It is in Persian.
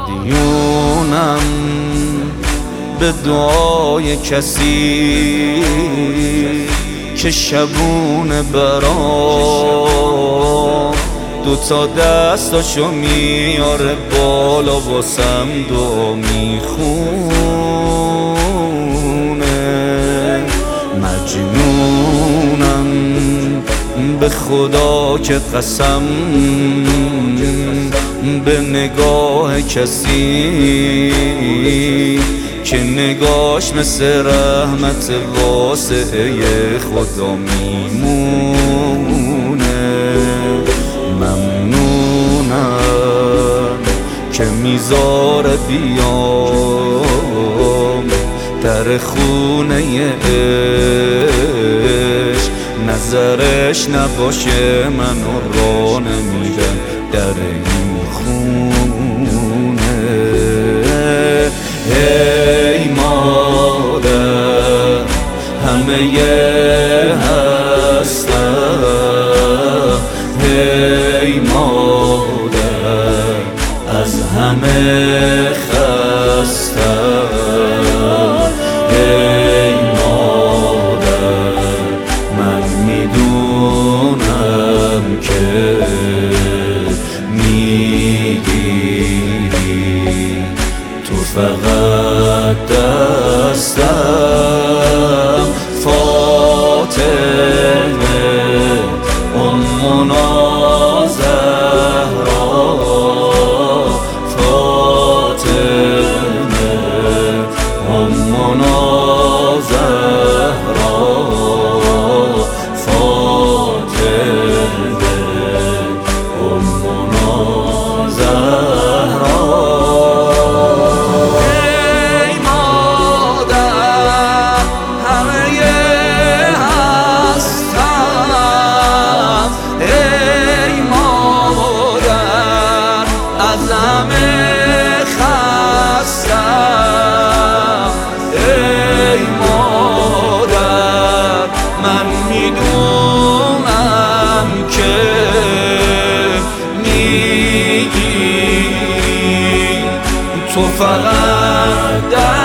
مدیونم به دعای کسی که شبونه برام دوتا دستاشو میاره بالا واسم دعا میخونه. مجنونم به خدا که قسم به نگاه کسی که نگاش مثل رحمت واسعه خدا میمونه. ممنونم که میذاره بیام در خونه عشق، نظرش نباشه منو راه نمیدم در این خونه. ای مادر همه هستم، ای مادر از همه خستم. ای مادر من میدونم که میگیری تو فقط دستم. فاطمه امنا زهرا، فاطمه امنا زهرا، فاطمه امنا زهرا. ای مادر من میدونم که میگی تو فقط